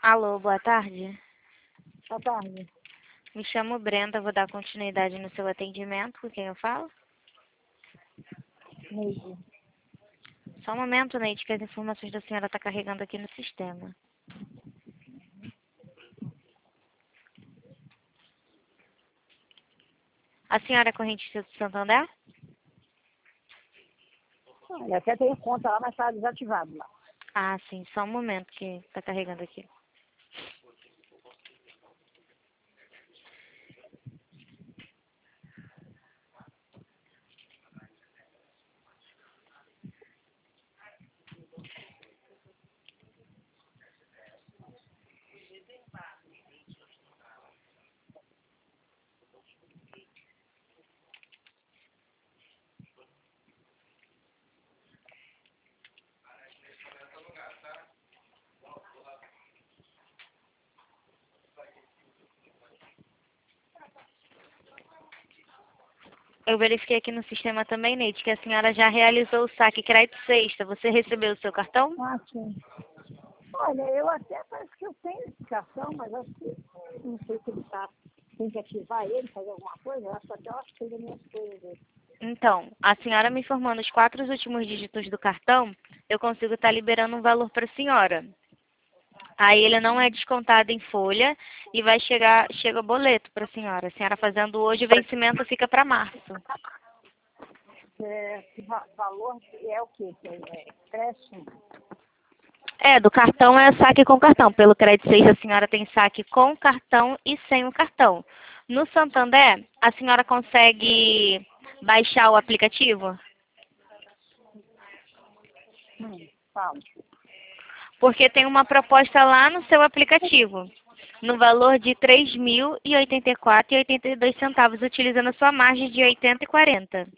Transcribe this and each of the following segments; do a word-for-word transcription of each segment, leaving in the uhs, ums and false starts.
Alô, boa tarde. Boa tarde. Me chamo Brenda, vou dar continuidade no seu atendimento. Com quem eu falo? Neide. Só um momento, Neide, que as informações da senhora estão carregando aqui no sistema. A senhora é correntista do Santander? Olha, até tem conta lá, mas está desativado lá. Ah, sim. Só um momento que está carregando aqui. Eu verifiquei aqui no sistema também, Neide, que a senhora já realizou o saque crédito sexta. Você recebeu o seu cartão? Ah, sim. Olha, eu até parece que eu tenho esse cartão, mas acho que não sei se ele está. Tem que ativar ele, fazer alguma coisa. Eu acho que até eu acho que ele minhas coisas dele. Então, a senhora me informando os quatro últimos dígitos do cartão, eu consigo estar liberando um valor para a senhora. Aí ele não é descontado em folha e vai chegar, chega o boleto para a senhora. A senhora fazendo hoje, o vencimento fica para março. É, esse va- valor é o quê? Que é expresso? É, do cartão é saque com cartão. Pelo crédito seis, a senhora tem saque com cartão e sem o cartão. No Santander, a senhora consegue baixar o aplicativo? Hum, fala. Porque tem uma proposta lá no seu aplicativo, no valor de três mil e oitenta e quatro reais e oitenta e dois centavos, utilizando a sua margem de oitenta e quarenta.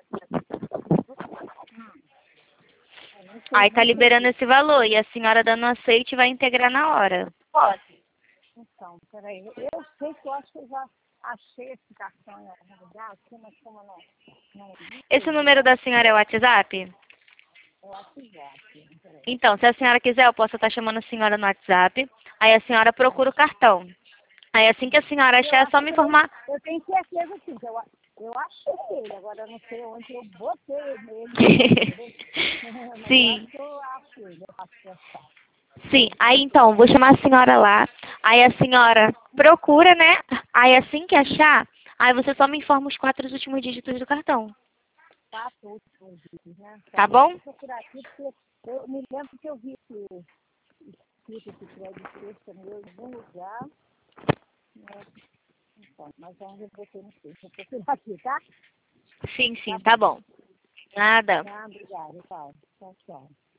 Eu não sei, Aí tá não liberando entendi. esse valor e a senhora dando aceite vai integrar na hora. Pode. Então, peraí. Eu, eu sei que eu acho que eu já achei esse cartão em algum lugar, assim, mas como eu não, não vi, Esse número da senhora é o WhatsApp? eu acho que já. Assim, peraí. Então, se a senhora quiser, eu posso estar chamando a senhora no WhatsApp. Aí a senhora procura o cartão. Aí assim que a senhora Eu achar, é acho só que me eu, informar. eu tenho certeza sim, que eu, a- eu achei ele, agora eu não sei onde eu botei ele não, entendeu? Mas eu acho Sim, que eu acho ele, eu acho que é só. sim. Aí então, vou chamar a senhora lá. Aí a senhora procura, né? Aí assim que achar, aí você só me informa os quatro últimos dígitos do cartão. Quatro últimos dias, né? Tá Peraí, deixa bom? eu procurar aqui, porque eu me lembro que eu vi esse, escrito esse crédito sexta meu em algum lugar, né? Então, mas onde eu botei não sei, vou procurar aqui, tá? Sim, Tá sim, tá bom. bom. Nada. Tá, obrigada, tchau. Tchau, tchau.